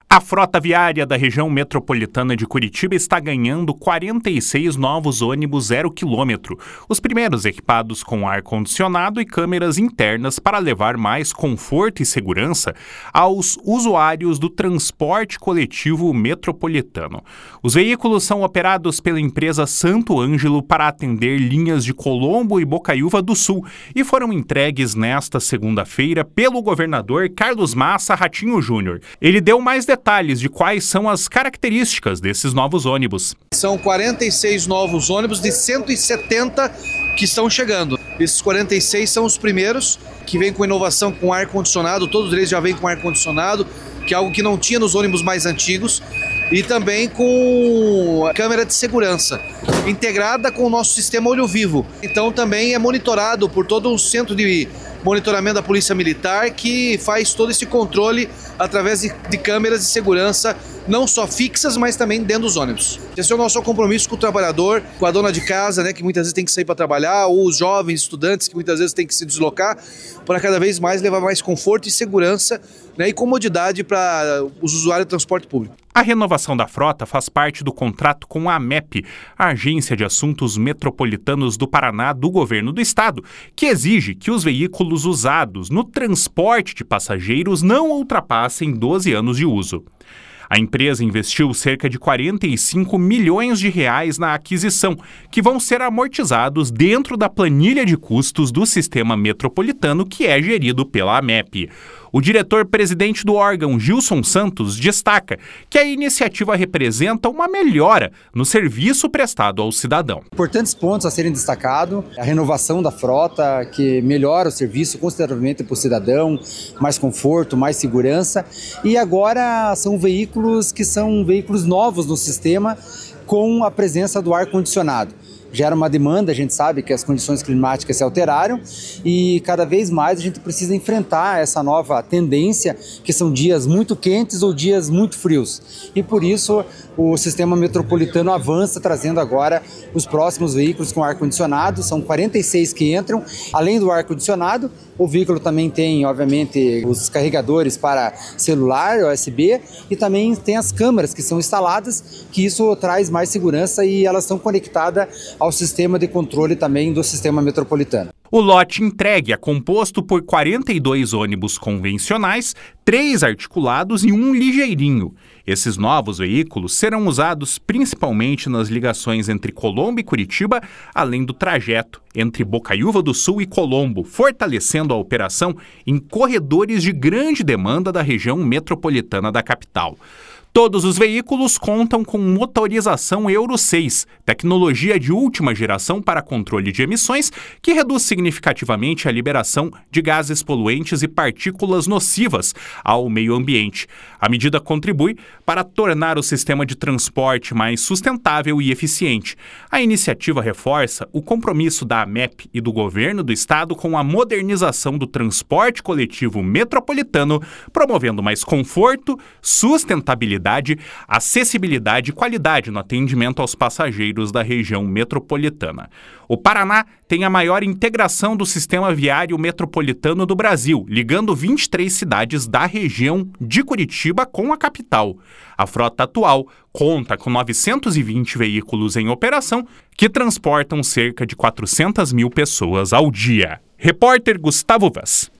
A frota viária da região metropolitana de Curitiba está ganhando 46 novos ônibus 0 km, os primeiros equipados com ar-condicionado e câmeras internas para levar mais conforto e segurança aos usuários do transporte coletivo metropolitano. Os veículos são operados pela empresa Santo Ângelo para atender linhas de Colombo e Bocaiúva do Sul e foram entregues nesta segunda-feira pelo governador Carlos Massa Ratinho Júnior. Ele deu mais detalhes de quais são as características desses novos ônibus. São 46 novos ônibus de 170 que estão chegando. Esses 46 são os primeiros que vêm com inovação com ar-condicionado, todos eles já vêm com ar-condicionado, que é algo que não tinha nos ônibus mais antigos, e também com câmera de segurança, integrada com o nosso sistema Olho Vivo. Então também é monitorado por todo um centro de monitoramento da Polícia Militar, que faz todo esse controle através de câmeras de segurança, não só fixas, mas também dentro dos ônibus. Esse é o nosso compromisso com o trabalhador, com a dona de casa, que muitas vezes tem que sair para trabalhar, ou os jovens estudantes que muitas vezes têm que se deslocar, para cada vez mais levar mais conforto e segurança, e comodidade para os usuários do transporte público. A renovação da frota faz parte do contrato com a AMEP, a Agência de Assuntos Metropolitanos do Paraná do Governo do Estado, que exige que os veículos usados no transporte de passageiros não ultrapassem 12 anos de uso. A empresa investiu cerca de 45 milhões de reais na aquisição, que vão ser amortizados dentro da planilha de custos do sistema metropolitano que é gerido pela AMEP. O diretor-presidente do órgão, Gilson Santos, destaca que a iniciativa representa uma melhora no serviço prestado ao cidadão. Importantes pontos a serem destacados: a renovação da frota, que melhora o serviço consideravelmente para o cidadão, mais conforto, mais segurança. E agora são veículos que são veículos novos no sistema, com a presença do ar-condicionado. Gera uma demanda, a gente sabe que as condições climáticas se alteraram e cada vez mais a gente precisa enfrentar essa nova tendência, que são dias muito quentes ou dias muito frios. E por isso o sistema metropolitano avança, trazendo agora os próximos veículos com ar-condicionado. São 46 que entram. Além do ar-condicionado, o veículo também tem, obviamente, os carregadores para celular, USB, e também tem as câmeras que são instaladas, que isso traz mais segurança e elas estão conectadas ao sistema de controle também do sistema metropolitano. O lote entregue é composto por 42 ônibus convencionais, 3 articulados e 1 ligeirinho. Esses novos veículos serão usados principalmente nas ligações entre Colombo e Curitiba, além do trajeto entre Bocaiúva do Sul e Colombo, fortalecendo a operação em corredores de grande demanda da região metropolitana da capital. Todos os veículos contam com motorização Euro 6, tecnologia de última geração para controle de emissões, que reduz significativamente a liberação de gases poluentes e partículas nocivas ao meio ambiente. A medida contribui para tornar o sistema de transporte mais sustentável e eficiente. A iniciativa reforça o compromisso da AMEP e do governo do estado com a modernização do transporte coletivo metropolitano, promovendo mais conforto, sustentabilidade, acessibilidade e qualidade no atendimento aos passageiros da região metropolitana. O Paraná tem a maior integração do sistema viário metropolitano do Brasil, ligando 23 cidades da região de Curitiba com a capital. A frota atual conta com 920 veículos em operação, que transportam cerca de 400 mil pessoas ao dia. Repórter Gustavo Vaz.